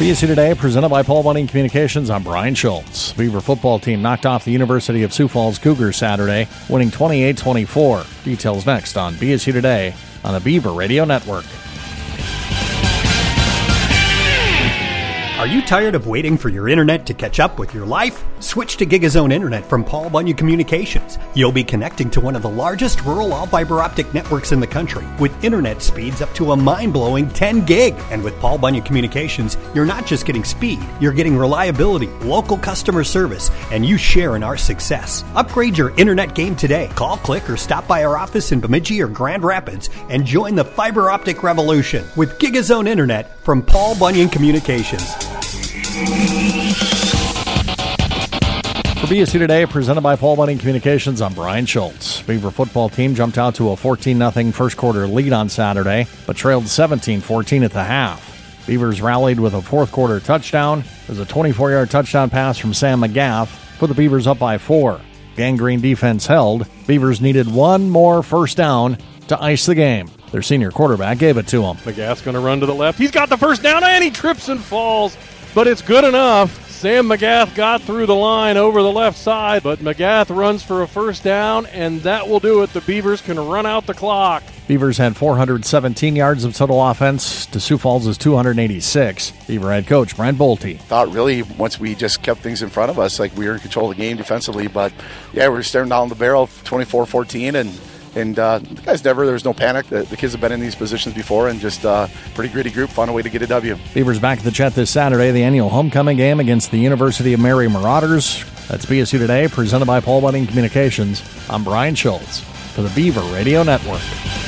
BSU Today, presented by Paul Bunyan Communications. I'm Brian Schultz. Beaver football team knocked off the University of Sioux Falls Cougars Saturday, winning 28-24. Details next on BSU Today on the Beaver Radio Network. Are you tired of waiting for your internet to catch up with your life? Switch to GigaZone Internet from Paul Bunyan Communications. You'll be connecting to one of the largest rural all-fiber optic networks in the country with internet speeds up to a mind-blowing 10 gig. And with Paul Bunyan Communications, you're not just getting speed, you're getting reliability, local customer service, and you share in our success. Upgrade your internet game today. Call, click, or stop by our office in Bemidji or Grand Rapids and join the fiber optic revolution with GigaZone Internet from Paul Bunyan Communications. For BSU Today, presented by Paul Bunyan Communications, I'm Brian Schultz. Beaver football team jumped out to a 14-0 first quarter lead on Saturday, but trailed 17-14 at the half. Beavers rallied with a fourth quarter touchdown. There's a 24-yard touchdown pass from Sam McGath, put the Beavers up by 4. Gangrene defense held. Beavers needed one more first down to ice the game. Their senior quarterback gave it to him. McGath's going to run to the left. He's got the first down, and he trips and falls. But it's good enough. Sam McGath got through the line over the left side, but McGath runs for a first down, and that will do it. The Beavers can run out the clock. Beavers had 417 yards of total offense to Sioux Falls' 286. Beaver head coach Brent Bolte. Thought really once we just kept things in front of us, like we were in control of the game defensively, but yeah, we were staring down the barrel 24-14, and the guys there was no panic. The kids have been in these positions before, and just pretty gritty group, found a way to get a W. Beavers back at the Chet this Saturday, the annual homecoming game against the University of Mary Marauders. That's BSU Today, presented by Paul Bunyan Communications. I'm Brian Schultz for the Beaver Radio Network.